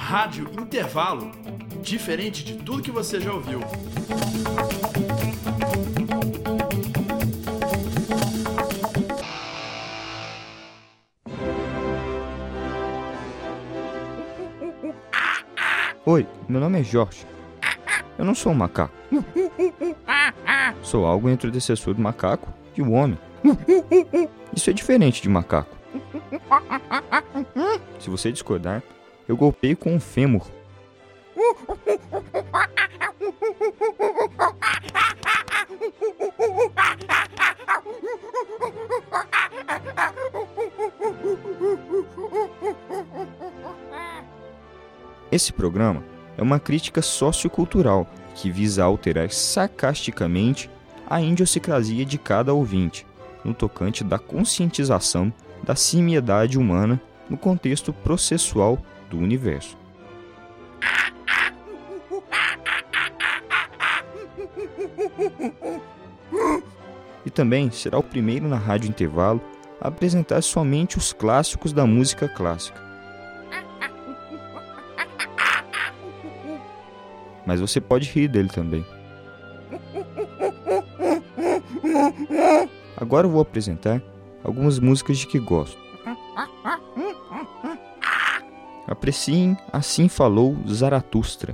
Rádio Intervalo, diferente de tudo que você já ouviu. Oi, meu nome é Jorge. Eu não sou um macaco. Sou algo entre o antecessor do macaco e o homem. Isso é diferente de macaco. Se você discordar, eu golpeio com um fêmur. Esse programa é uma crítica sociocultural que visa alterar sarcasticamente a idiosincrasia de cada ouvinte, no tocante da conscientização da simiedade humana no contexto processual do universo. E também será o primeiro na Rádio Intervalo a apresentar somente os clássicos da música clássica. Mas você pode rir dele também. Agora eu vou apresentar algumas músicas de que gosto. Apreciem Assim Falou Zaratustra.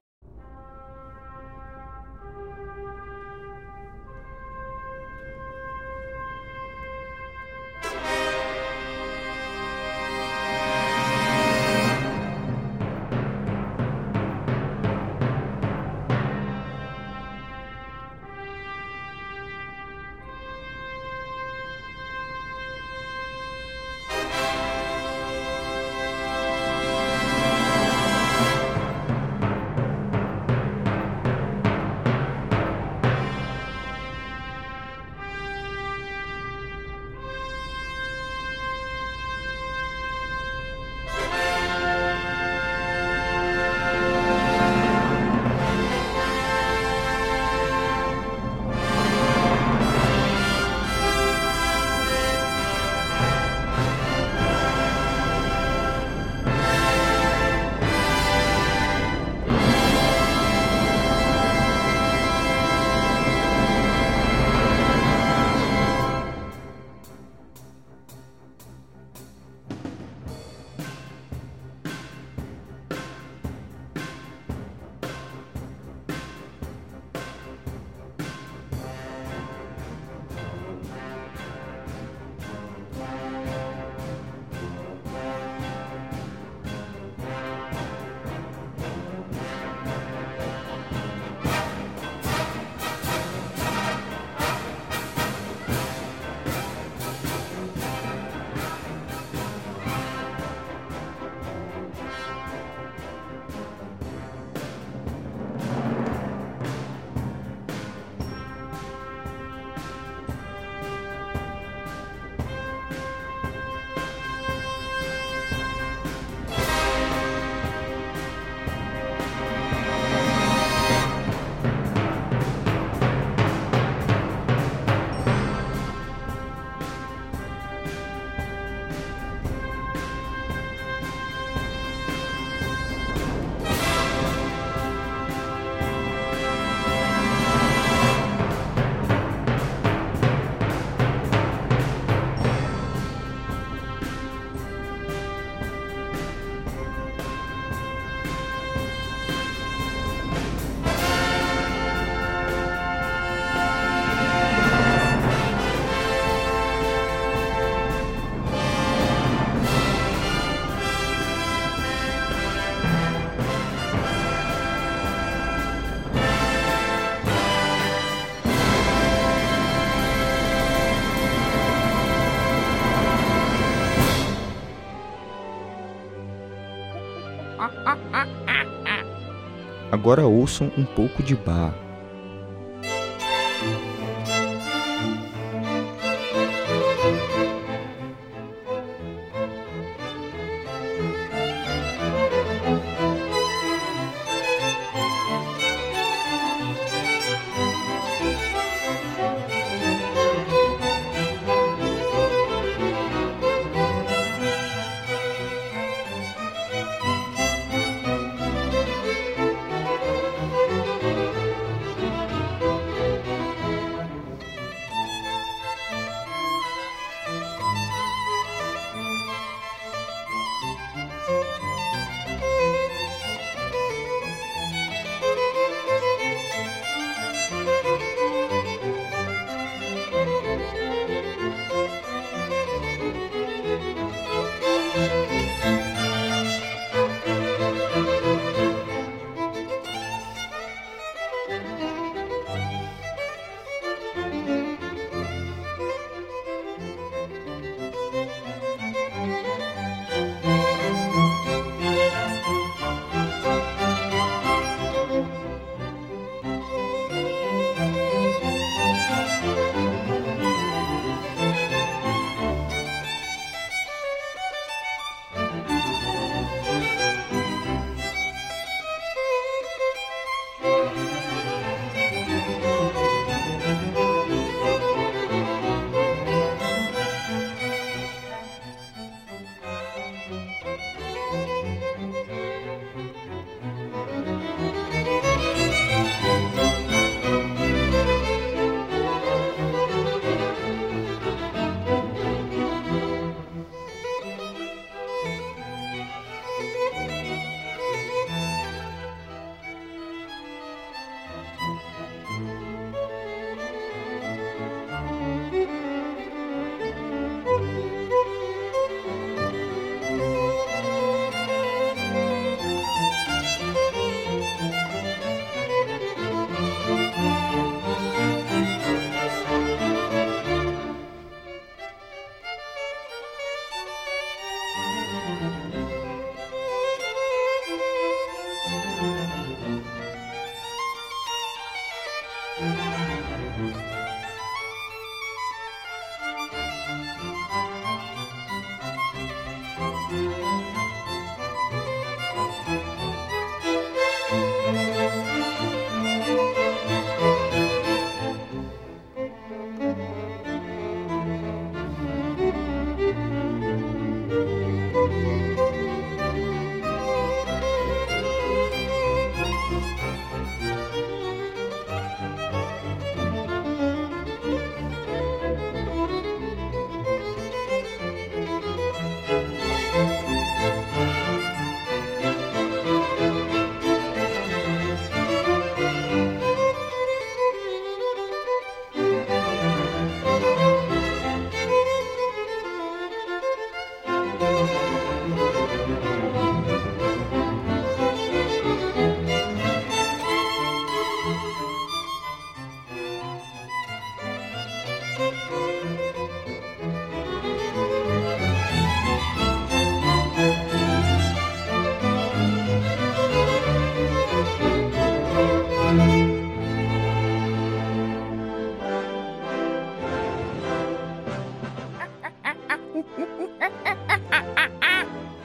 Agora ouçam um pouco de Bach.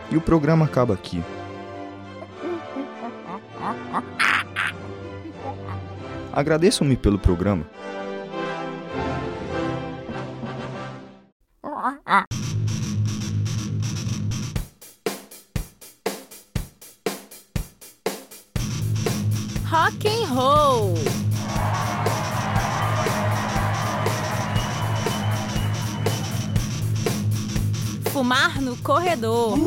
E o programa acaba aqui. Agradeçam-me pelo programa. Rock and roll. Fumar no corredor.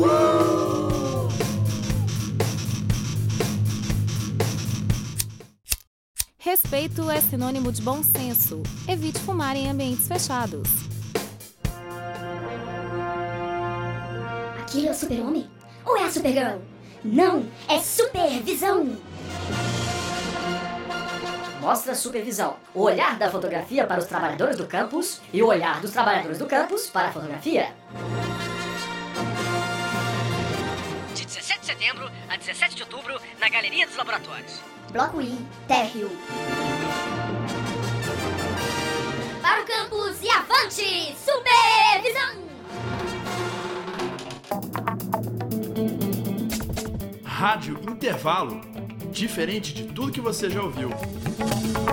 Respeito é sinônimo de bom senso. Evite fumar em ambientes fechados. Aquilo é o super-homem? Ou é a Supergirl? Não, é supervisão! Mostra supervisão. O olhar da fotografia para os trabalhadores do campus e o olhar dos trabalhadores do campus para a fotografia. De 17 de setembro a 17 de outubro, na Galeria dos Laboratórios. Bloco I, térreo. Para o campus e avante! Supervisão! Rádio Intervalo. Diferente de tudo que você já ouviu.